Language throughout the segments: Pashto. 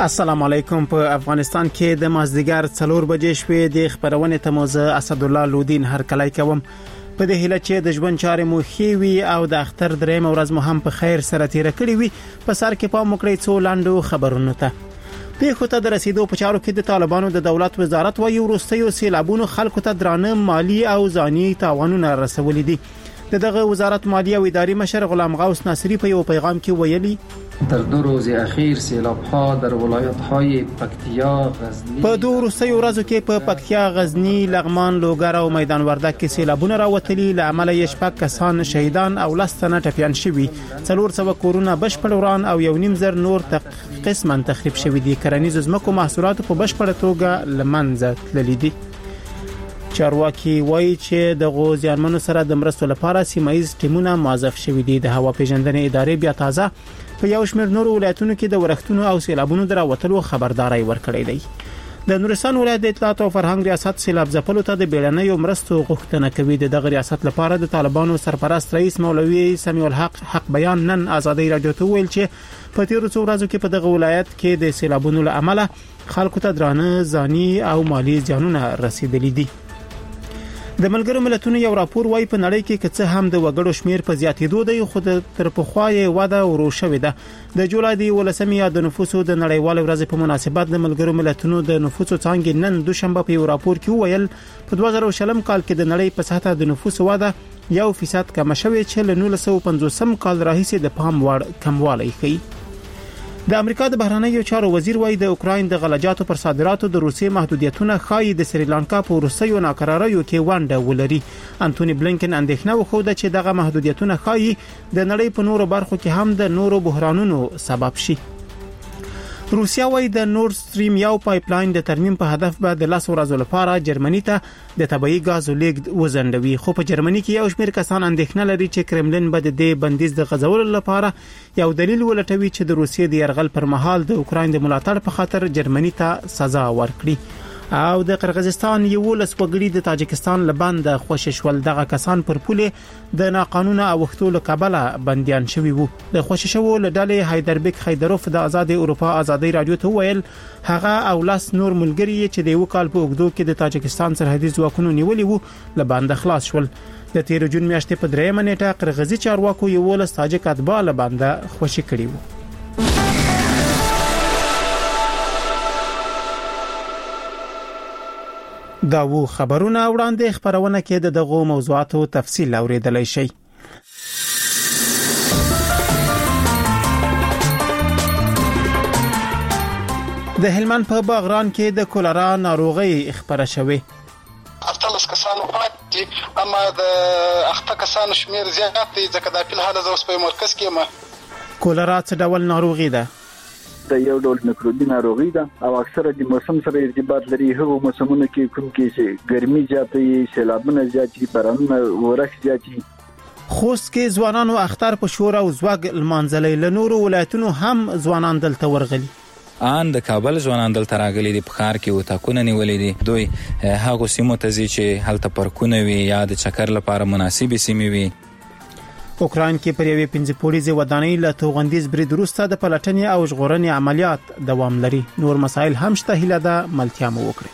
السلام علیکم. په افغانستان کې د مازدیګر 4 بجې شوې د خبرونه تموزه اسدالله لودین هر کله کوم په دې هله چې د ژوند چارې مو خېوي او د اختر درېم ورځ مو هم په خیر سره تیر کړی وي. په سر کې پام وکړئ څو لاندو خبرونه ته. پیښو ته د رسیدو په چارو کې د طالبانو د دولت وزارت وايي وروستیو سیلابونو خلکو ته درانه مالی او ځاني تاوانونه رسولي دي. دغه وزارت مالیه او اداري مشر غلام غوث ناصری په یو پیغام کې ویلي در 2 روز اخیر سیلاب‌ها در ولایت‌های پکتیا، غزنی په 2 ورځو کې په پکتیا، غزنی، لغمان، لوګر او میدان وردګ کې سیلابونه راوتلي. له امله یې 6 کسان شهیدان او 10 تنه ټپيان شوي. 400 کورونه بشپړ وران او 1.5 نور قسماً تخریب شوي دي. کرنیز زمکو محصولات په بشپړه توګه لمنځه تللي دي. چارواکي وایي چې د غوزیانمنو سره د مرستو لپاره سیمایي ټیمونه موظف شوي دي. د هوا پیژندنې ادارې بیا تازه په یو شمېر نورو ولایتونو کې د ورښتونو او سیلابونو دراوتلو خبرداري ورکړې ده. د نورستان ولایت د اطلاعات او فرهنګ ریاست سیلاب ځپلو ته د بیړنیو مرستو غوښتنه کوي. دغه ریاست لپاره د طالبانو سرپرست رئیس مولوي سمیع الحق بیان نن آزادۍ رادیو ته ویل چې په تیرو څو ورځو کې په دغه ولایت کې د سیلابونو له امله خلکو ته درانه ځاني او مالی زیانونه رسیدلي دي. د ملګرو ملتونو یو راپور وايي په نړۍ کې کڅه هم د وګړو شمیر په زیاتېدو دی، خو د تر پخوای وده ورو شوې ده. د جولای د 18 د نفوسو د نړیوال ورځ په مناسبت د ملګرو ملتونو د نفوسو څانګې نن دوشنبه په یو راپور کې ویل په 2020 کال کې د نړۍ په سطح د نفوسو وده 1% کم شوې چې له 1950 کال راهیسې د پام وړ کموالی ښيي. د امریکا د بهرنیو چارو وزیر وايي د اوکراین د غلجاتو پر صادراتو د روسي محدودیتونه خای د سریلانکا په روسیو ناکراریو کې ونډه ولري. انټونی بلینکن اندېښنه وښوده چې دغه محدودیتونه خای د نړۍ په نورو برخو کې هم د نورو بحرانونو سبب شي. روسیا وايي د نورد سټریم یو پایپلاین د ترمیم په هدف به د 10 ورځې لپاره جرمني ته د طبيعي غازو لیږد وزندوي. خو په جرمني کې یو شمېر کسان اندېښنه لري چې کرملین به د دې بندیز د غځولو لپاره یو دلیل ولټوي چې د روسیې د يرغل پر مهال د اوکراین د ملاتړ په خاطر جرمني ته سزا ورکړي. او د قرغیزستان یو لسوګړي د تاجکستان لبند خوششول. دغه کسان پر پوله د ناقانونه اوختو له کابل بنديان شوي وو. د خوششو له ډلې حیدربیک خیدروف د آزاد اروپا آزادۍ رادیو ته ویل هغه او لاس نور ملګری چې د یو کال په اوږدو کې د تاجکستان سرحدي ځواکونو نیولي وو له بند خلاص شول. د 13 جون میاشتې په 3 نیټه قرغیزي چارواکو یو لس تاجک اتباع له بند خوشي کړي وو. دا وو خبرونه وړاندې خبرونه کې دغه موضوعاتو تفصیل اوریدلای شي. د هلمند په باغران کې د کولرا ناروغي خبره شوې. افتلس کسانو پاتې اما د اخته کسانو شمیر زیات دی ځکه د فل حاله اوس په مرکز کې ما کولرا څه ډول ناروغي ده؟ د یو ډول میکروبي ناروغي ده او اکثره د موسم سره ارتباط لري. هغه موسمونه کې کوم کې چې ګرمي زیاتې، سیلابونه زیاتې، بارانونه ورښت زیاتې. خوست کې ځوانانو اختر په شور او زوګ المنزلې له نورو ولایتونو هم ځوانان دلته ورغلي. ان د کابل ځوانان دلته راغلي دي، په ښار کې وتاکونه نیولې دي. دوی هغه سیمو ته ځي چې هلته پارکونه وي یا د چکر لپاره مناسبې سیمې وي. اوکراین کې پر یوې 15 پولیسي ودانۍ له توغندیز برید وروسته د پلټنې او ژغورنې عملیات دوام لري. نور مسایل هم شته، هیله ده ملتیا مو وکړي.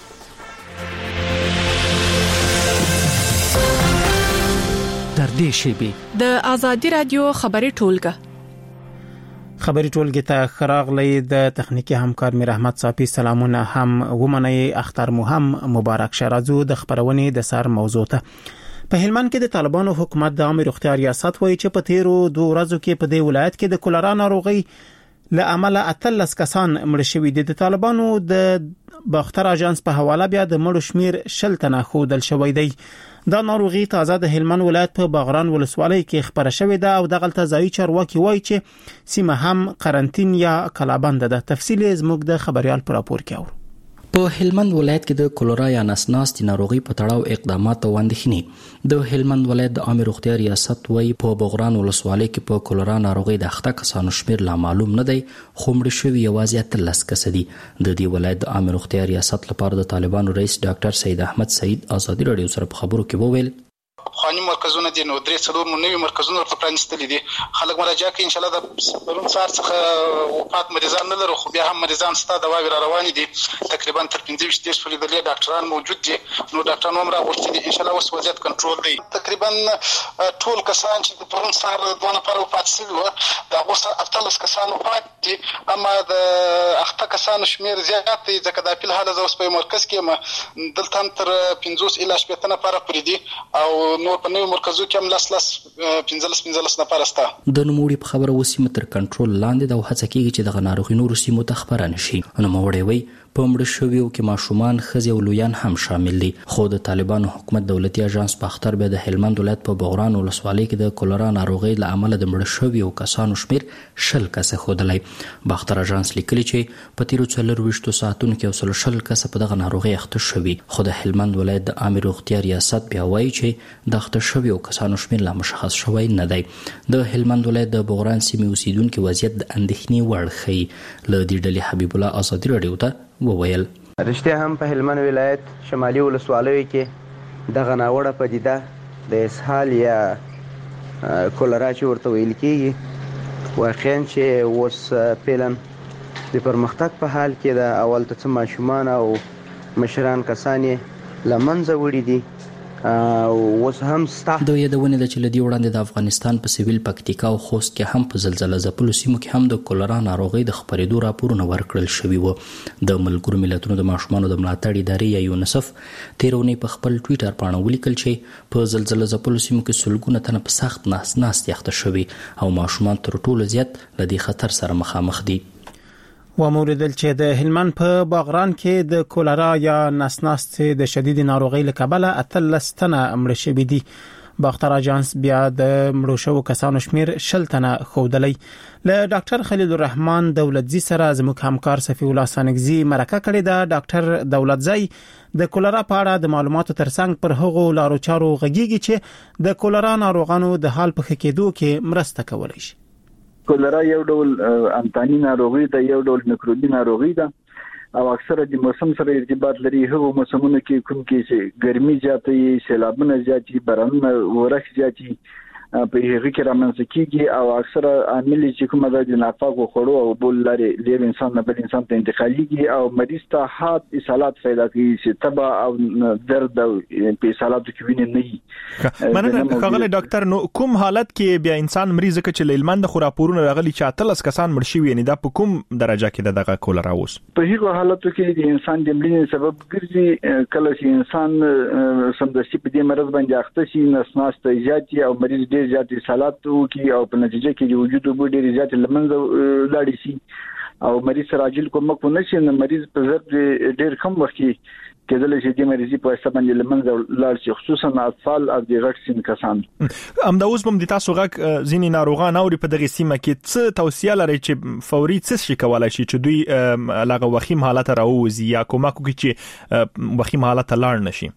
در دې شیبه د آزادۍ رادیو خبري ټولګه ته خراغلی د تخنیکی همکار میر احمد صافی سلامونه هم ومنئ. اختر مو هم مبارک شه. راځو د خبرونې د سر موضوع ته. په هلمند کې د طالبانو حکومت د عامه روغتیا ریاست وایي چې په تیرو 2 ورځو کې په دې ولایت کې د کولرا ناروغي له امله 13 کسان مړ شوي دي. د طالبانو د باختر اژانس په حواله بیا د مړو شمیر 10 تنه خودل شوی دی. دا ناروغي تازه د هلمند ولایت په باغران ولسوالۍ کې خبره شوې ده او دغه ځایي چارواکي وایي چې سیمه هم قرنټین یا کلابند ده. تفصیل زموږ د خبريال پر راپور کې اورو. په هلمند ولایت کې د کولرا یا نسناستي ناروغي په تړاو اقدامات او اندېښنې. د هلمند ولایت د عامه روغتیا ریاست وايي په باغران ولسوالۍ کې په کولرا ناروغي د اخته کسانو شمیر لا معلوم نه دی، خو مړ شوي یوازې 13 کس دي. د دې ولایت د عامه روغتیا ریاست لپاره د طالبانو رئیس ډاکټر سید احمد سعید آزادۍ رادیو سره په خبرو کې وویل خواني مرکزونه دي، نو 3-4 نوي مرکزونه ورته پرانیستلي دي. خلک مراجعه کوي ان شاء الله د پرون سهار څخه وفات مریضان نه لرو، خو بیا هم مریضان ستا دواوې را روانې دي، تقریبا تر 15 فیصد ډاکټران موجود دي، نو ډاکټران هم راغوښتي دي. ان شاء الله اوس وضعیت کنټرول دی. تقریبا ټول کسان چې د پرون سهار دوه نفر وفات شوي وو، دا اوس 18 کسان وفات دي، اما د اخته کسانو شمیر زیات دی، ځکه دا په حال زه اوس په مرکز کې یم، دلته هم تر 50 الی 80 نفر پورې دي، او نور په نوو مرکزو کې هم 15 نفر سته. د نوموړي په خبره وسیمه تر کنټرول لاندې د هڅه کیږي چې د ناروغي نورو سیمو ته خبره نشي. نوموړي وایي په مړه شویو کې ماشومان، ښځې او لویان هم شامل دي. خو د طالبانو حکومت دولتي اژانس باختر بیا د هلمند ولایت په بغران ولسوالۍ کې د کولرا ناروغۍ له امله د مړه شویو کسانو شمیر 10 کسه ښودلی. باختر اژانس لیکلي چې په تیرو 24 ساعتونو کې 20 کسه په دغه ناروغۍ اخته شوي. خو د هلمند ولایت د عامه روغتیا ریاست بیا وایي چې د اخته شویو کسانو شمیر لا مشخص شوی نه دی. د هلمند ولایت د بغران سیمې اوسیدونکو وضعیت د اندېښنې وړ ښیي. له دې ډلې حبیب الله ازادي راډیو ته وویل رښتیا هم په هلمند ولایت شمالي ولسوالیو کې دغه ناوړه پدیده د اسهال یا کولرا چې ورته ویل کېږي واقعا چې اوس فعلا د پرمختګ په حال کې د اول ته ماشومان او مشران کسان یې له منځه وړي دي. اوس هم ستا د یادونه ده چې لدی وړاندې د افغانستان په سیویل پکتیکا او خوست کې هم په زلزلې ځپلو سیمو کې هم د کولرا ناروغۍ د خپرېدو راپورونه ورکړل شوي وو. د ملګرو ملتونو د ماشومانو د ملاتړ ادارې یا یونیسف تیرونی په خپل ټویټر باندې ولیکل چې په زلزلې ځپلو سیمو کې سلګونه تنه په سخت ناست یخته شوي او ماشومان تر ټولو زیات له دې خطر سره مخامخ دي. وموردل چې د هلمند په باغران کې د کولرا یا نسناستې د شدید ناروغۍ له کبله 13 تنه مړه شوي دي. باختر اژانس بیا د مړو شوو کسانو شمیر 10 تنه ښودلی. له ډاکټر خلیل الرحمن دولتزی سره زموږ همکار صفی الله سانګزی مرکه کړې ده. ډاکټر دولتزی د کولرا په اړه د معلوماتو ترڅنګ پر هغو لارو چارو غږیږي چې د کولرا ناروغانو د حال په ښه کېدو کې مرسته کولی شي. کولرا یو ډول انتاني ناروغي ده، یو ډول میکروبي ناروغي ده او اکثره د موسم سره ارتباط لري. هغه موسمونه کې کوم کې چې ګرمي زیاتې، سیلابونه زیاتې، بارانونه ورخ زیاتې په هغه کې رامنځته کیږي او اکثره عامل چې کومه د ناپاکو خوړو او بول لري د انسان نه بل انسان ته انتقاليږي او مریض ته حاد اصالات پیدا کوي چې تبع او درد او په اصالاتو کې ویني نه وي. مننه خغله ډاکټر. نو کوم حالت کې بیا انسان مریض کې چې لېلمند خو راپورونه راغلي چې 13 کسان مړ شوي، یعنی دا په کوم درجه کې دغه کولرا اوس؟ په هغه حالتو کې د انسان د مړینې سبب ګرځي. کله چې انسان سمدستي په دې مرض باندې اخته شي، نسناست زیاتې او مریض ډېر زیات اصالات وکي او په نتیجه کې د وجود وبو ډېر زیات لمنځه لاړ شي او مریض سره عاجل کومک ونه شي، نو مریض په ضرب ډېر کم وخت کې کېدل چې د مریضي په حساب باندې لمنځه لاړ شي، خصوصا اطفال او د غټ سن کسان. همدا اوس هم د تاسو غږ ځینې ناروغان اوري په دغه سیمه کې څه توصیه لري چې فوري څه شي کولای شي چې دوی لغه وخیم حالت راوځي یا کومک وکړي چې وخیم حالت لاړ نشي؟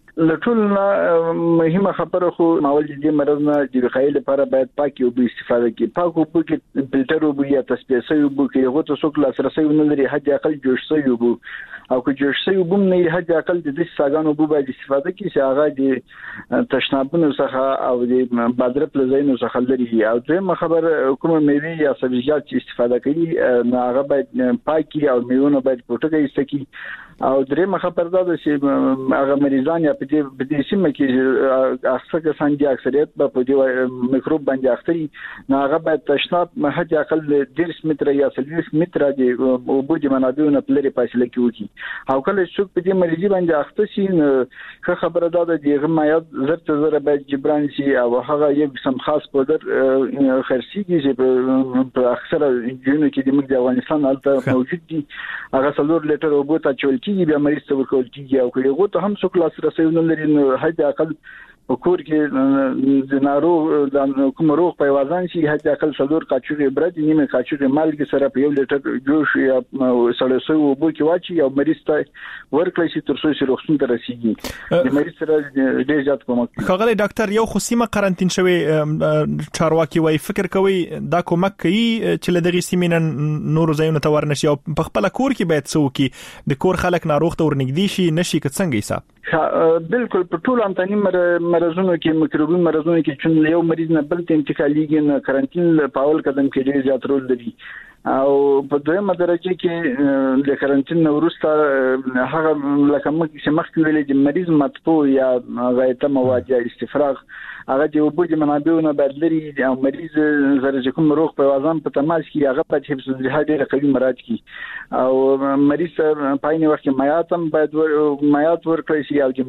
لټول مهمه خبره خو ماول دې مرض نه د وقایې لپاره باید پاکي او استفاده کې پاک او کې فلټر او یا تصفیه او کې هغه ته څوک لاسرسي نه لري، حد اقل جوش سوي او که جوش سوي وبم نه حد اقل د دې ساګانو بو باید استفاده کې چې هغه د تشنابونو څخه او د بادره پلزینو څخه لري. او دغه خبر کومه میوه یا سبزیجات چې استفاده کوي نه هغه باید پاکي او میوه باید پټه استکی. او درېمه خبر دا ده چې هغه مریضان یا په دې سیمه کې اکثر کسان دي اکثریت په دې میکروب باندې اختري، نه هغه باید تشناب حد اقل 10 متر یا 30 متر دی او بوج منابعونه په لري فاصله کې وکي. او کله چې په دې مریضي باندې اخته شي نو خبره دا ده چې هغه مایات زره باید جبران شي او هغه یو قسم خاص پودر خرسيږي چې په اکثره جنونو کې د موږ د افغانستان البته موجود دي. هغه 3 لیټر اوبو ته چول کیږي، بیا مریض ته ورکول کیږي او کله هغه ته هم څو کلاس رسېونه لري، نو حد اقل په کور کې د ناروغ د کوم روغ په وازان شي حد اقل 4 کاچوغه برد نیمه کاچوغه مالګ سره په 1 لیټر جوش یا سړسو وبو کې واچي او مریض ته ورکړي چې تر څو چې روغتون ته رسیږي. د مریض سره ډېر زیات کومک کوي. خغله ډاکټر یو خصيمه قرنټین شوی چارواکي وای فکر کوي دا کومک کوي چې له دغه سیمین نور ځایونه ته ورنشي او په خپل کور کې باید څوکي د کور خلک ناروغ ته ورنګدي شي نشي که څنګه حساب؟ بالکل په ټول انتاني مرزونو کې میکروبي مرزونو کې چې یو مریض نه بل ته انتقالېږي نه کارانتین په اول قدم کې ډېر زیات رول لري او په دویمه درجه کې د کارانتین وروسته هغه لکه چې مخکې ویلې چې مریض مطبوع یا غایطه مواد یا استفراغ هغه د وبو د منابعونو بدلري او مریض زره کوم روغ په وازم په تماس کې هغه په حفظ الصحه ډېر قوي مراعات کی او مریض په عین وخت کې مایاتم باید مایات ورکړي شي او چې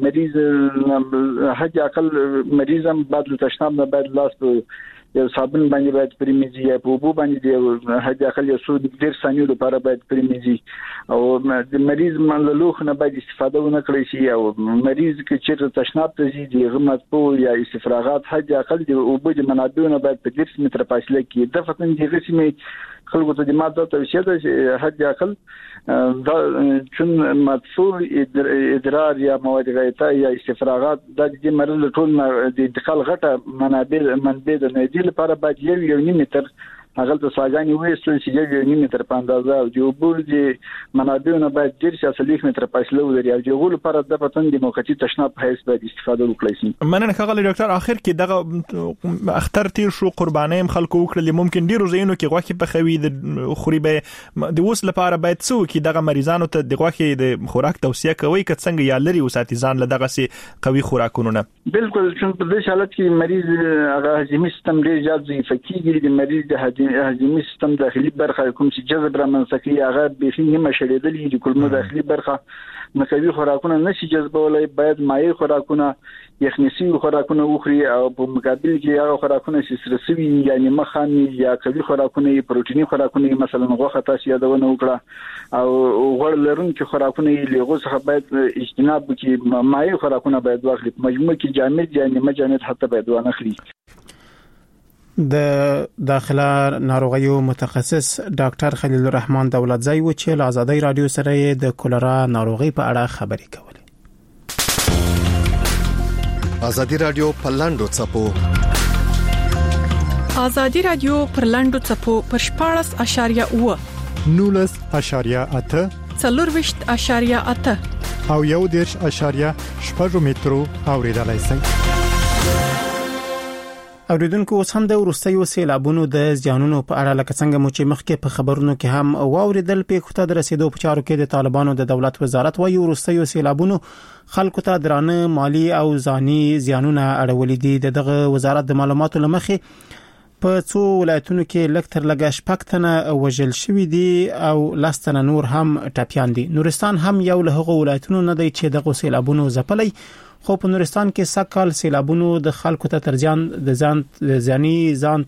مریض حج عقل مریضم بعد له تشناب نه باید لاس په یو صابون باندې باید پریمیزي یا په وبو باندې د حج عقل یو څو ډېر ثانیو لپاره باید پریمیزي او د مریض منلوخ نه باید استفاده ونه کړي شي او مریض کې چې تشناب ته ځي د غمت په یا استفراغات حج عقل د وبو د منابعونو باید په 10 متر فاصله کې د فتن د غسمي خلکو ته د ماده توصیه ده حج عقل دا چون مدفوع ادرار یا مواد غایطه یا استفراغات د دې مرض ټول د انتقال غټه منبع د نه دی لپاره باید یو متر هغه د ساګانی وېستل چې یو متر په اندازه او د وبو د منابعونو باید 10 متر فاصله ولري او د غول لپاره د پتن د موقتی تشناب په حیث باید استفاده وکړي شي. مننه ښاغلی ډاکټر. اخر کې دغه اختر تیر شو قرباني هم خلکو وکړل ممکن ډیرو زینو کې غوښه په خوي د خوري به د وس لپاره باید څو کې دغه مریضانو ته د غوښه د خوراک توصيه کوي که څنګه یا لري وساتي ځان له دغه سي قوي خوراکونو نه. بالکل چې په دې حالت کې مریض هغه هضمي سیستم ډیر زیات ضعیف کیږي د مریض د هضمي سیستم داخلي برخه کوم چې جذب رامنځته کوي هغه به نیمه شړېدلې د کولمو داخلي برخه مکوي خوراکونه نشي جذبولای باید مایع خوراکونه یخنسي خوراکونه وخوري او په مقابل کې هغه خوراکونه چې سرسوي یعنی مخامي یا کوي خوراکونه پروتیني خوراکونه مثلا غوښه تاسو یادونه وکړه او غوړ لرونکي خوراکونه لغوه څخه باید اجتناب وکړي مایع خوراکونه باید واخلي مجموع کې جامد یعنی مجامد حتی باید وانخلي. د داخله ناروغیو متخصص ډاکټر خلیل الرحمن دولتزی و چې له آزادۍ رادیو سره د کولرا ناروغي په اړه خبرې کولې. آزادۍ رادیو پرلاندو چپو آزادۍ رادیو پرلاندو چپو پر 14.9 19.8 4.8 او 1.8 مترو اوریدلای شئ. اوریدونکو اوس هم د وروستیو سیلابونو د زیانونو په اړه لکه څنګه مو چې مخکې په خبرونو کې هم واوریدل په خطر رسیدو په چارو کې د طالبانو د دولت وزارت وايي وروستیو سیلابونو خلکو ته درانه مالی او ځاني زیانونه اړولې دي. دغه وزارت د معلوماتو لمخې په څو ولایتونو کې لکتر لګا شپکتنه وژل شوې دي او لاستنه نور هم ټاپیان دي. نورستان هم یو له هغو ولایتونو نه دی چې دغه سیلابونو ځپلې خو په نورستان کې سکهال سیلابونو د خلکو ته ترځان د ځاني ځان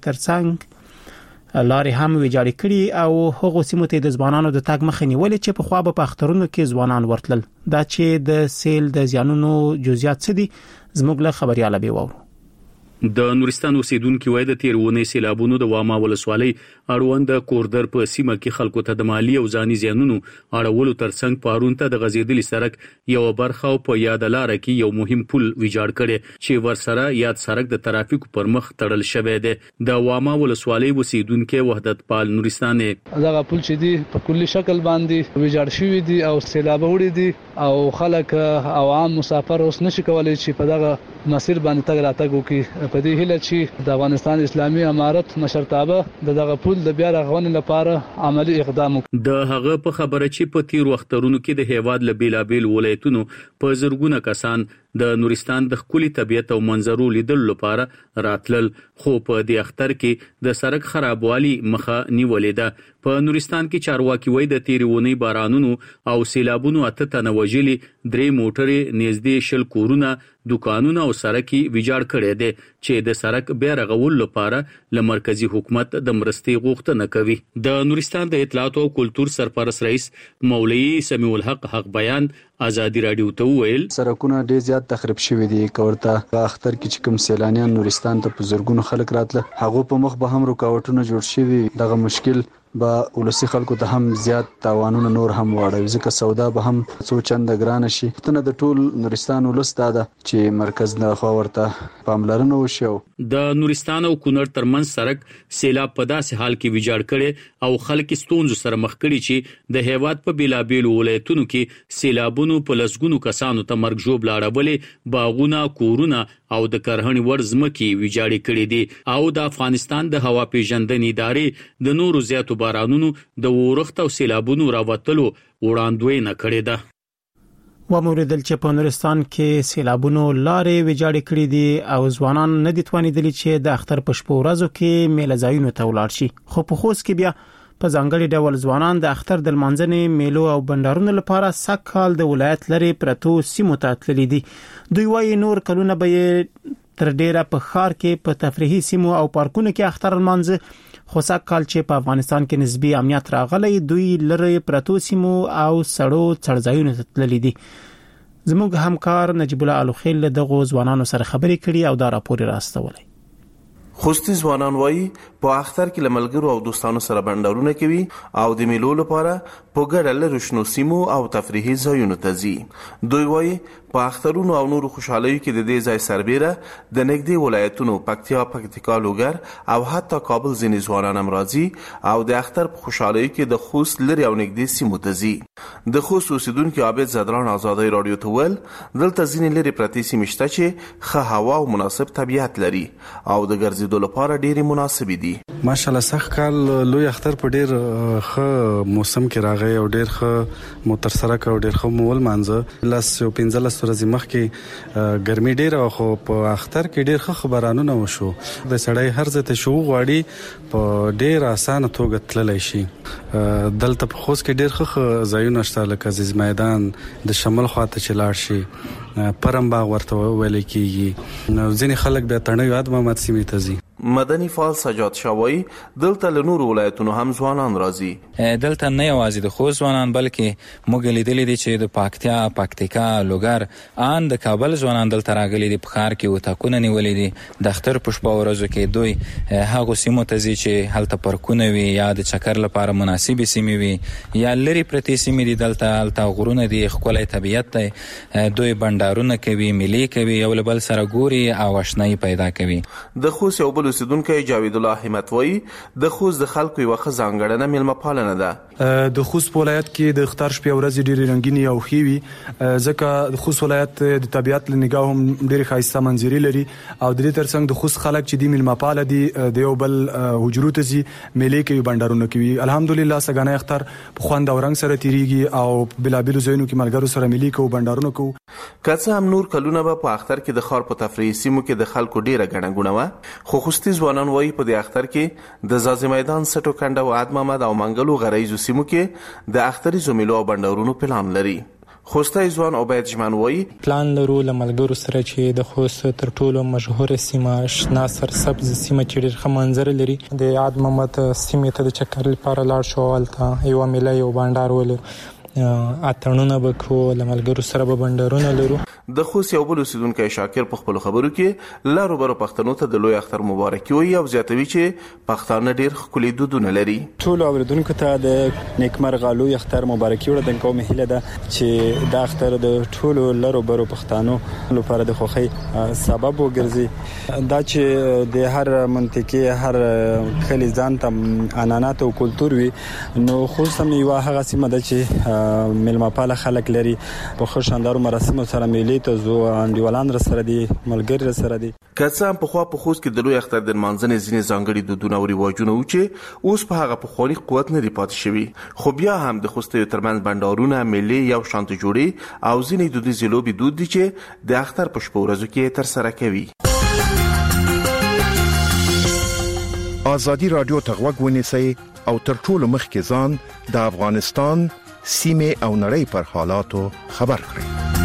ترڅنګ لارې هم ویجاړې کړي او هغه سیمو ته د ځوانانو د تاګ مخ نیولې چې په خوا په اخترونو کې ځوانان ورتلل. دا چې د سیل د زیانونو جزئیات څه دي زموږ له خبرياله به وورو. د نورستان اوسیدونکو وای د تیرونه سیلابونو د واما ولسوالۍ اړوند کوردر په سیمه کې خلکو ته د مالی او ځاني زیانونو اړولو ترڅنګ پارون ته د غزیدلی سړک یو برخه او په یاد لار کې یو مهم پل ویجاړ کړي چې ورسره یاد سړک د ترافیکو پر مخ تړل شوی دی. د واما ولسوالۍ اوسیدونکو وحدت پال نورستان دغه پل چې دی په کلی شکل باندې ویجاړ شوی دی او سیلاب وړي دي او خلک عوام مسافر اوس نشي کولای چې په دغه مسیر باندې تګ راتګ وکړي. په دې هیله چې د افغانستان اسلامي امارت مشرتابه دغه پل د بیا رغونې لپاره عملی اقدام وکړي. د هغه په خبره چې په تیر وختونو کې د هیواد له بیلابیل ولایتونو په زرګونه کسان د نورستان د خولي طبيعت او منظرو لیدل لپاره راتلل خو په دې اختر کې د سړک خرابوالي مخه نیولې ده. په نورستان کې چارواکي وای د تیرونی بارانونو او سیلابونو اته تنوجلي 3 موټرې نږدې شل کورونه دکانونه او سړکي ویجاړ کړي دي چې د سړک بیا رغول لپاره له مرکزی حکومت د مرستې غوښتنه کوي. د نورستان د اطلاعات او کلتور سرپرست رئیس مولوی سمیع الحق حق بیان آزادی رادیو ته ویل سړکونه ډیر زیات تخریب شوي دي. کورته اختر کې چې کوم سیلانیان نورستان ته په زرګونو خلک راتله هغه په مخ به هم رکاوټونه جوړ شوي. دغه مشکل با ولسی خلکو ته هم زیات تاوانونه نور هم واړوي ځکه سودا به هم څو چنده ګران شي. ته د ټول نورستان ولستا ده چې مرکز نه خو ورته پاملرنه وشي. د نورستان او کونړ ترمنځ سړک سیلاب په داسې حال کې ویجاړ کړي او خلک ستونزو سره مخ کړي چې د هیواد په بیلابیل ولایتونو کې سیلابونو په لسګونو کسانو ته مرګ ژوب لاړولې باغونه کورونه او د کرهڼې ورزمکي ویجاړې کړې دي او د افغانستان د هوا پیژندنې ادارې د نورو زیاتو بارانونو د ورښت او سیلابونو راوتلو وړاندوینه کړې ده. وموریدل چې په نورستان کې سیلابونو لارې ویجاړې کړې دي او ځوانان نه دي توانیدلي چې د اختر په شپو ورځو کې میله ځایونو ته ولاړ شي. خو په خوست کې بیا په ځانګړي ډول ځوانان د اختر د لمانځنې میلو او بندرونو لپاره سکهال د ولایت لري پرتو سیمو ته تللي دي. دوی وايي نور کلونه به تر ډیره په ښار کې په تفریحي سیمو او پارکونو کې اختر لمانځي، خو سکهال چې په افغانستان کې نسبی امنیت راغلی دوی لري پرتو سیمو او سړو څړځایونو ته تللي دي. زموږ همکار نجیب الله الوخیل دغه ځوانانو سره خبرې کړي او دا راپور راستولی. خوستی ځوانان وایي په اختر کې لملګرو او دوستانو سره بندرونه کوي او د میلو لپاره په ګډه لري شنو سیمو او تفریحي ځایونو ته ځي. دوی وایي په اخترونو او نورو خوشحالیو کې د دې ځای سربېره د نږدې ولایتونو پکتیا، لوګر او حتی کابل ځینې ځوانان هم راځي او د اختر په خوشحالیو کې د خوست لري او نږدې سیمو ته ځي. د خوست اوسیدونکو عابد زدران آزادۍ رادیو ته ویل دلته ځینې لري پرتې سیمې شته چې ښه هوا او مناسب طبیعت لري او د ګرځېدو لپاره ډېرې مناسبې دي. ماشاءالله سخکال لوی اختر په ډېر ښه موسم کې راغی او ډېر ښه مو تر سره کړ او ډېر ښه مول مانځه. لاس 15 ورځې مخکې ګرمي ډېره خو په اختر کې ډېر ښه خبرانونه وشو. د سړی هر ځای ته شو غواړي په ډېر اسانه توګه تللی شي. دلته په خوست کې ډېر ښه ځایونه شته لکه عزیز میدان د شمال خواته چې لاړ شي پرم باغ ورته ویل کېږي. ځینې خلک بیا تڼیو یاد محمد سیمې ته ځي. مدني فعال سجاد شاوی دلته له نورو ولایتونو هم ځوانان راځي. دلته نه یوازې د خوست ځوانان بلکې موږ لیدلې دي چې د پکتیکا، لوګر ان د کابل ځوانان دلته راغلي دي. په ښار کې وتاکونه نیولې دي. د اختر په شپه ورځو کې دوی هغه سیمو ته ځي چې هلته پارکونه وي یا د چکر لپاره مناسبې سیمې وي یا لري پرتې سیمې دي. دلته غرونه دي، ښکلی طبیعت دی. دوی بندرونه کوي، میلې کوي، یو له بل سره ګوري او آشنایي پیدا کوي. د خوست یو بل اوسیدونکی جاوید الله همت وایي د خوست د خلکو یو ښه ځانګړنه میلمه پالنه ده. د خوست ولایت کې د اختر شپې ورځې ډېرې رنګینې او ښې وي ځکه د خوست ولایت د طبیعت له نګاه هم ډېرې ښایسته منظرې لري او د دې ترڅنګ د خوست خلک چې دي میلمه پاله دي د یو بل حجرو ته ځي، میلې کوي، بندرونه کوي. الحمدلله سګانه اختر په خوند او رنګ سره تیریږي او بلابلو ځایونو کې ملګرو سره میلې کوو، بندرونه کوو. که څه هم نور کلونه به په اختر کې د ښار په تفریحي سیمو کې د خلکو ډېره ګڼه ګوڼه وه، خو خوستي ځوانان وایي په دې اختر کې د زازي میدان، سټو کنډه او عاد محمد او منګلو غریزو سیمو کې د اختریزو میلو او بندرونو پلان لري. خوستي ځوان عبید جمان وایي پلان لرو له ملګرو سره چې د خوست تر ټولو مشهور سیمه شنا سرسبز سیمه چې ډېر ښه منظر لري د عاد محمد سیمه ته د چکر لپاره لاړ شو. ولته یو میله یو بندر ولر اتړونه بکو له ملګرو سره به بندرونه لرو. د خوست یو بل اوسیدونکی شاکر په خپل خبرو کې لارو برو پښتنو ته د لوی اختر مبارکي وایي او زیاتوي چې پښتانه ډېر ښکلي دودونه لري. ټول اوریدونکو ته د نیکمرغه لوی اختر مبارکي وړاندې کوم. هیله ده چې د اختر د ټولو لارو برو پښتنو لپاره د خوښۍ سبب وګرځي. دا چې د هر منطقې هر کلی ځان ته عنعنات او کلتور وي، نو خوست هم یو هغه سیمه ده چې میلمه پاله خلک لري. په ښه شاندارو مراسمو سره میلې ته ځو، انډیوالان را سره دي، ملګري را سره دي. که څه هم پخوا په خوست کې د لوی اختر د لمانځنې ځینې ځانګړي دودونه او رواجونه و چې اوس په هغه پخواني قوت نه دي پاتې شوي، خو بیا هم د خوستیو ترمنځ بندرونه، میلې یو شانته جوړي او ځینې دودیزې لوبې دود دي چې د اختر په شپو ورځو کې ترسره کوي. ازادي رادیو ته غوږ ونیسئ او تر ټولو مخکې ځان د افغانستان سیمه او نړۍ پر حالاتو خبر کړئ.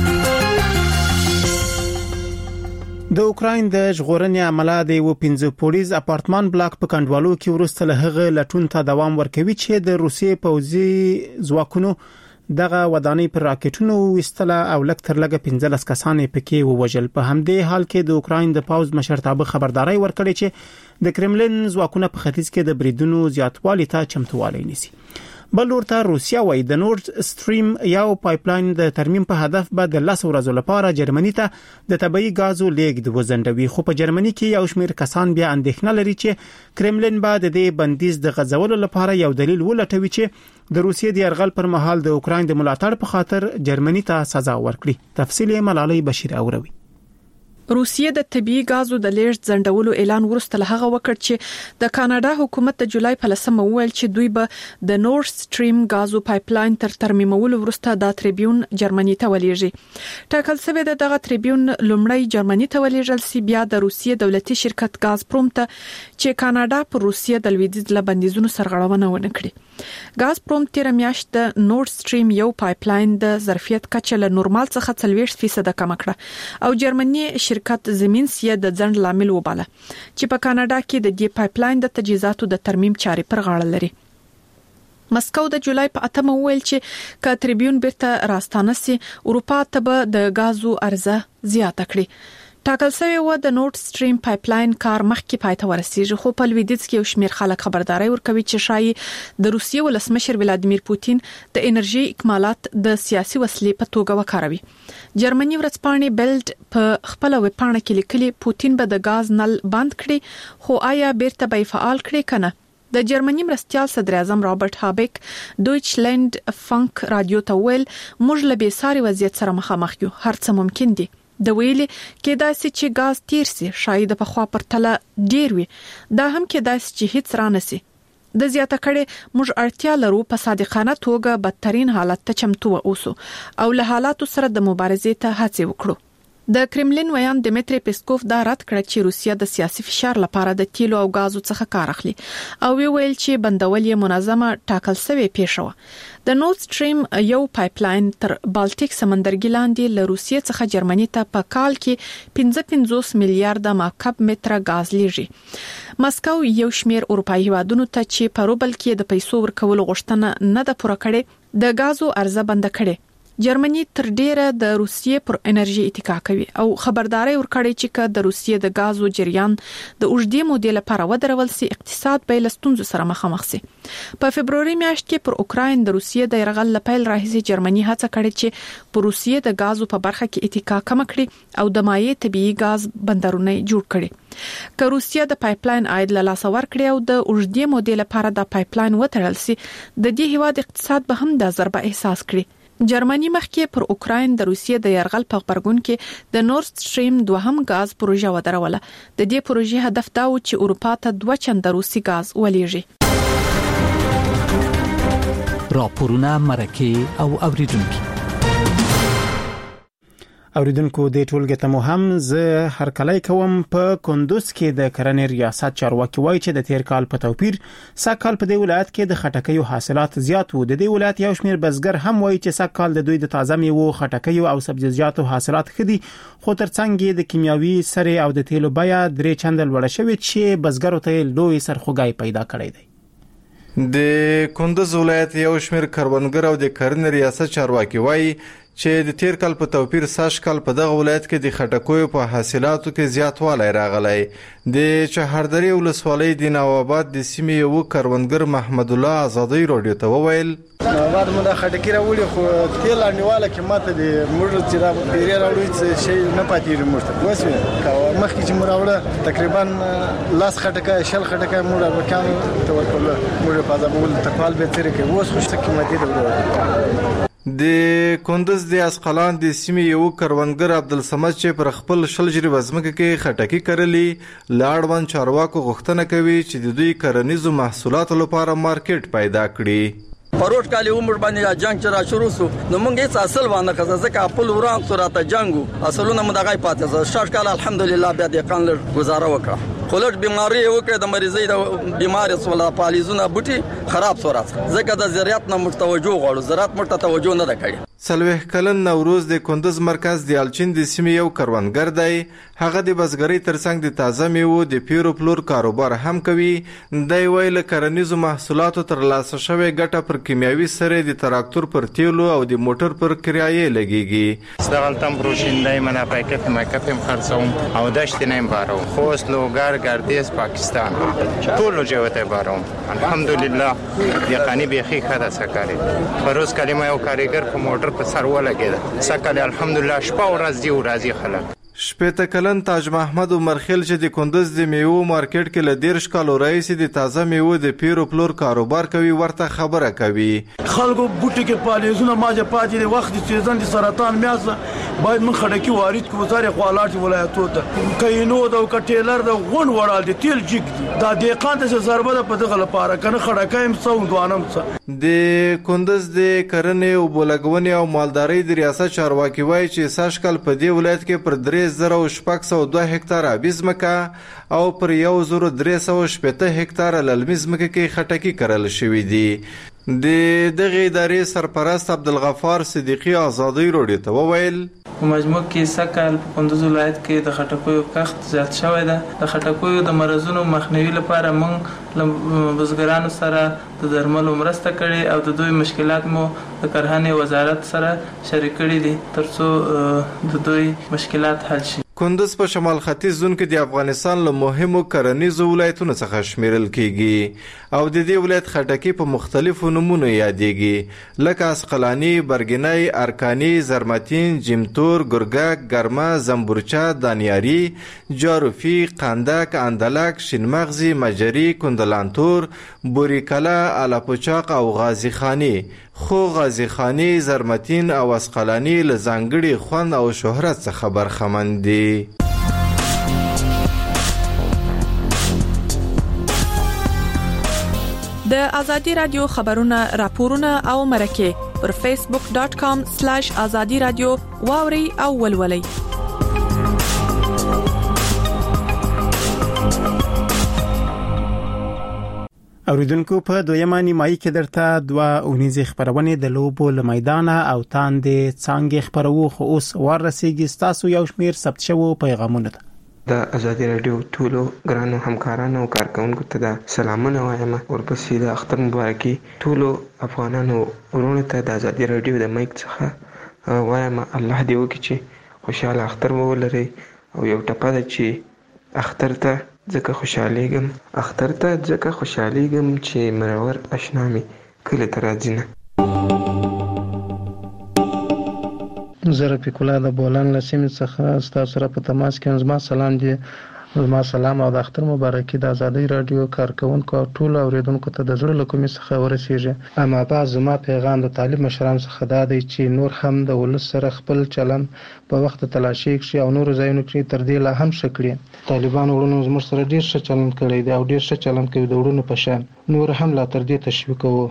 د اوکراین د ژغورنې عمله د یو 15 پوړیز اپارتمان بلاک په کندوالو کې ورسته له هغه لټون ته دوام ورکوي چې د روسیې پوځي ځواکونو دغه ودانۍ پر راکټونو وستله او لکتر لګه 15 کسان پکې ووجل. په همدې حال کې د اوکراین د پوځ مشرتابه خبرداري ورکړي چې د کرملین ځواکونه په ختیځ کې د بریدونو زیاتوالي ته چمتووالی نیسي. بل ورته روسیا وایي د نورد سټریم یو پایپلاین د ترمیم په هدف به د 10 ورځې لپاره جرمني ته د طبيعي غازو لیږد وزندوي. خو په جرمني کې یو شمېر کسان بیا اندېښنه لري چې کرملین به د دې بندیز د غځولو لپاره یو دلیل ولټوي چې د روسیې د یرغل پر مهال د اوکراین د ملاتړ په خاطر جرمني ته سزا ورکړي. تفصیل یې ملالۍ بشیر اوروي. روسیه د طبي غازو د لیږد ځنډولو اعلان وروسته له هغه وکړ چې د کاناډا حکومت د جولای په 10 وویل چې دوی به د نورث سټریم غازو پایپلاین تر ترمیمولو وروسته د تریبیون جرمني ته ولېږي. ټاکل شوی د تریبیون لومړی جرمني ته ولېږل سی، بیا د روسیې دولتي شرکت غازپروم ته چې کاناډا پر روسیې د لویدیځ له بندیزونو سرغړونه ونه کړي. غازپروم تیر میاشت د نورث سټریم یو پایپلاین د ظرفیت کچه له نورمال څخه 40% کم کړه او جرمني شرکت زمینس یې د ځنډ لامل وباله چې په کاناډا کې د دې پایپلاین د تجهیزاتو د ترمیم چارې پر غاړه لري. مسکو د جولای په 8 وویل چې ک تریبیون بیرته راستانه سي اروپا ته به د غازو عرضه زیاته کړي. ټاکل شوی و د نورث سټریم پایپلاین کار مخکې پای ته ورسیږي، خو په لویدیځ کې یو شمېر خلک خبرداري ورکوي چې شایي د روسیې ولسمشر ولادیمیر پوتین د انرژي اکمالات د سیاسي وسیلې په توګه وکاروي. جرمني ورځپاڼې بیلډ په خپل ویبپاڼه کې لیکلي پوتین به د غاز نل بند کړي، خو آیا بیرته به فعال کړي کنه؟ د جرمني مرستيال صدر اعظم رابرټ هابیک دویچلند فانک رادیو ته ویل موږ له بیساري وضعیت سره مخامخ یو، هر څه ممکن دي. د ویلي کېدای شي چې غاز تیر سي، شاید په خوا پرتله ډیر وي، دا هم کېدای شي چې هیڅ رانسي. د زیاته کړي موږ اړتیا لرو په صادقانه توګه بدترین حالت ته چمتو اوسو او له حالاتو سره د مبارزې ته هڅه وکړو. د کرملین ویان دمیتری پیسکوف دا رد کړ چې روسیا د سیاسي فشار لپاره د تیلو او غازو څخه کار اخلي او ویل چې بندول یې منظمه ټاکل شوی پیښه. د نورث سټریم یو پایپلاین تر بالټیک سمندرګي لاندې له روسیې څخه جرمني ته په کال کې 55 میلیارډ مکعب متر غاز لیږي. مسکو یو شمېر اروپایي هیوادونو ته چې په روبل کې د پیسو ورکول غوښتنه نه ده پوره کړې د غازو عرضه بند کړي. جرمني تر ډیره د روسیې پر انرژي اتکا کوي او خبرداري ورکړي چې د روسیې د غازو جریان د اوږدې مودې لپاره ودرول سي اقتصاد به لستونزو سره مخامخ سي. په فبرवरी میاشت کې پر اوکراین د روسیې د يرغل لپاره راهیسي جرمني هڅه کړې چې پر روسیې د غازو په برخه کې اتکا کم کړي او د مایع طبيعي غاز بندرونه جوړ کړي. که روسیه د پایپلاین عاید له لاس ورکړي او د اوږدې مودې لپاره د پایپلاین وتړل سي، د دې هیواد اقتصاد به هم د ضربه احساس کړي. جرمني مخکې پر اوکراین د روسیې د يرغل په خبرګون کې د نورث سټریم دوهم غاز پروژه ودروله. د دې پروژې هدف دا و چې اروپا ته 2 چنده روسي غاز ولېږي. راپورونه مرکه او اوریدونکو اوریدونکو د ټولګه ته مهم زه هر کله کوم په کندوز کې د کرنې ریاست چارواکي وایي چې د تیر کال په توپیر ساکال په دې ولایت کې د خټکیو حاصلات زیات وو. د دې ولایت یو شمېر بزګر هم وایي چې ساکال د دوی د تازه میوو، خټکیو او سبزیجاتو حاصلات خدي، خو ترڅنګ د کیمیاوي سره او د تیلو بیه 3 چنده لوړه شوې چې بزګرو ته لوی سرخوږی پیدا کړی دی. د کندوز ولایت یو شمېر کروندګر او د کرنې ریاست چارواکي وایي چې د تیر کال په توپیر ساش کال په دغه ولایت کې د خټکیو په حاصلاتو کې زیاتوالی راغلی. د چهاردری ولسوالۍ د نواباد د سیمې یو کروندګر محمد الله آزادۍ رادیو ته وویل نواباد موږ خټکی راوړي خو تیل انیواله کې ماته د موږ چې را پیری راوړي شي نه پاتې موږ وسوي مخکې چې موږ راوړه تقریبا لاس خټکی شل خټکی موږ وکړو ته ورکول موږ په ځابول تکوال به تیر کې اوس خو څه قیمتي ده. د کندوز د اسقلان د سیمې یو کروندګر عبدالصمد چې پر خپل شلجری وزمکه کې خټکی کرلی لاړون چارواکو غوښتنه کوي چې د دوی کرنیزو محصولاتو لپاره مارکیټ پیدا کړي. پروت کالی عمر باندې جنگ چې را شروع سو نو موږ هیڅ اصل باندې خزه ځکه خپل وران سورته جنگو اصلونه مدغای پاتې شاش کال الحمدلله بیا د قانل گزاره وکړه. خلک بیماری وکړه د مریضۍ د بیماری سولا پالیزونه بوټي خراب سورات ځکه د زراعت نه متوجه غواړو زراعت مرته توجه نه کړي. سلوه کلن نوروز د کندوز مرکز د الچین د سیمې یو کروندګر دی. هغه د بزګرۍ ترڅنګ د تازه میوو د پیرو پلور کاروبار هم کوي. دی ویل کرنیزو محصولاتو تر لاسه شوی ګټه پر کیمیاوي سره د تراکتور پر تیلو او د موټر پر کرایه لګیږي. اشتغلتم بروشنده من پاکت مکفم خرڅوم او دشت نیم بارم خوست لوګر ګردیز پاکستان ټول جوته بارم الحمدلله یقانی بيخي خدا سکاري پروز کلمه یو کاریګر په موټر په سر ولګید سکه الحمدلله شپه ورځ دی ورځي خلک. شپېته کلن تاج محمد عمرخیل چې د کندز د میوو مارکیټ کې له 13 کالو راهیسې د تازه میوو د پیرو پلور کاروبار کوي ورته خبره کوي. خلکو بوټي کې پالیزونه ماجه پاتې د وخت د سیزن د سرطان میاسه باید من خړکی وارد کو وزارت خپلات ولایتو ته کینو د کټیلر د غون وړال د تیل جګ دي دا د قانته څخه ضربه ده په دغه لپاره کنه خړکایم سوندوانم څه د کندز د کرنې او بولګونې او مالدارۍ د ریاست چارواکي وایي چې ساشکل په دې ولایت کې پر 3602 هکتار ابي ځمکه او پر 1380 هکتار للمي ځمکه کې خټکی کرل شوې دي. د دغه ادارې سرپرست عبدالغفار صدیقی آزادۍ روډي ته وویل په مجموع کې سکهال په کندوز ولایت کې د خټکیو کښت زیات شوی ده. د خټکیو د مرزونو مخنیوي لپاره موږ له بزګرانو سره د درملو مرسته کړې او د دوی مشکلات مو د کرهنې وزارت سره شریک کړي دي ترڅو د دوی مشکلات حل شي. کندز په شمال ختیځ زون کې د افغانستان له مهمو کرنیزو ولایتونو څخه شمیرل کیږي او د دې ولایت خټکی په مختلفو نمونو یادېږي لکه اسقلانی، برګنی، ارکانی، زرمتین، جمتور، ګرګک، ګرمه، زنبورچه، دانیاری، جاروفی، قندک، اندلک، شینمغزی، مجری، کندلانتور، بوریکلا، الاپوچاق او غازی خانی. خو غازی خانی، زرمتین او اسقلانی له ځانګړي خوند او شهرت څخه برخمن دي. د ازادي رادیو خبرونه راپورونه او مرکه پر facebook.com/azadi radio واوري او ولولي. اوریدونکو په دویمه نیمایي کې درته دوه اونیزې خبرونه د لوبو له میدانه او تاندې څنګه خبرو خو اوس ورسېږي تاسو یو شمیر ثبت شوو پیغامونه د ازادي رادیو ټولو ګرانو همکارانو او کارکونکو ته د سلامونه وایم ورپسې د اختر مبارکي ټولو افغانانو ورونو ته د ازادي رادیو د مایک څخه وایم الله دې وکړي چې خوشاله اختر ولري او یو ټپه ده چې اختر ته ځکه خوشالېږم چې مرور اشنا مې کله ته راځي نه. زه رفیق الله د بولان له سیمې څخه ستاسو سره په تماس کې زما سلام دی. زما سلام او د اختر مبارکي د ازادي رادیو کارکونکو او ټول اوریدونکو ته د زړه له کومې څخه ورسیږي. اما بعد زما پیغام د طالب مشران څخه دا دی چې نور هم د ولس سره خپل چلن په وخت تلاشي کړي او نور ځایونو کې تر دې لا هم شکړي. طالبان ورونو زموږ سره ډیر ښه چلن کړی دی او ډیر ښه چلن کوي د ورونو په شان نور هم لا تر دې تشویقوو.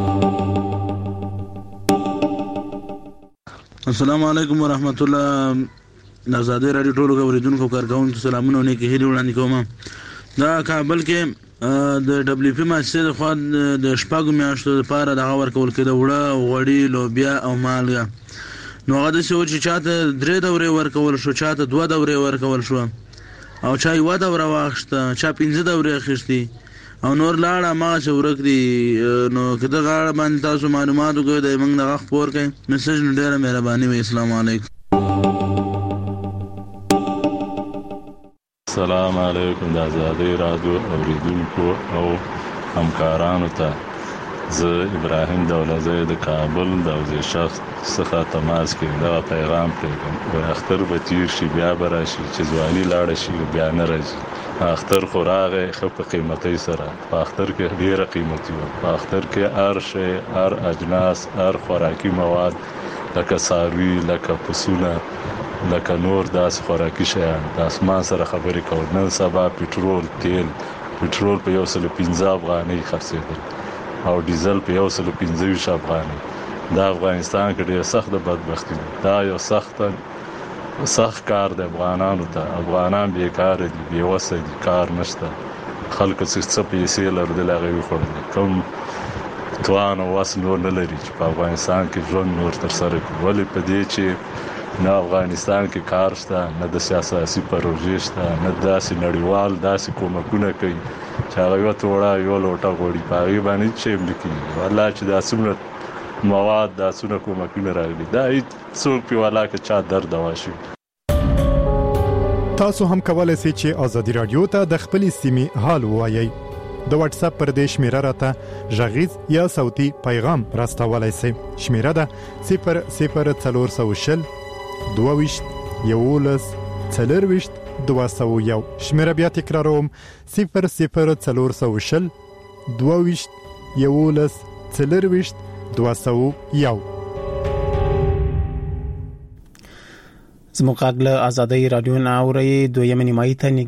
السلام علیکم ورحمت الله. د ازادي رادیو ټولو اوریدونکو کارکونکو سلامونه او نیکی هیلې وړاندې کوم. دا کابل کې د دبليو پی مؤسسې د خوا د شپږو میاشتو لپاره د ورکول کېده وړه غوړي لوبیا او مالګه. نو هغه د څه چې چاته 3 دورې ورکول شو چاته 2 دورې ورکول شو او چا یو دوره واخسته چا 15 دورې اخیستي او نور لاړه ما چې ورک دي. نو کله غاړه باندې تاسو معلومات وکړئ د موږ نه خبر کړئ میسج نو ډیره مهرباني وي. السلام علیکم. السلام علیکم د ازادي رادیو اوریدونکو او همکارانو ته زه ابراهیم دولزی د کابل د وزیر شخص څخه تماس کوم. دا پیغام پرېږدم اختر به تیر شي بیا به راشي چې ځواني لاړه شي بیا نه راځي. اختر خو راغی ښه په قیمتۍ سره په اختر کې ډېره قیمتي وه. په اختر کې هر شی هر اجناس هر خوراکي مواد لکه څاروي لکه پسونه لکه نور داسې خوراکي شیان د اسمان سره خبرې کول. نن سبا پټرول پټرول په 115 افغانۍ خرڅېدل او ډیزل په 125 افغانۍ. دا افغانستان کې ډېر سخت بدبختي ده. دا یو سخت کار دی افغانانو ته. افغانان بیکاره دي بېوسه دي کار نشته. خلکو څه پیسې لرلې هغه وخوړلې کوم توان او وس نور نه لري چې په افغانستان کې ژوند نور تر سره کړي. ولې په دې چې نه افغانستان کې کار شته نه د سیاسي پروژې شته نه داسې نړیوال داسې کومکونه کوي چې هغه یو توړه یو لوټه غوړي په هغې باندې چې امریکي والله چې دا څومره مواد دا څومره کومکونه راغلي دا هیڅ څوک پې والله که چا درد دوا شي. تاسو هم کولای شئ چې ازادي رادیو ته د خپلې سیمې حال ووایئ. د واتس اپ پر دې شمیره راته غږیز یا صوتي پیغام راستولای شئ. شمیره ده 00420 22 11 004201 شمیره بیا تکراروم 00420 22 11 201 زموږ غږ له آزادۍ رادیو نه اوري دویمه نیمایي ته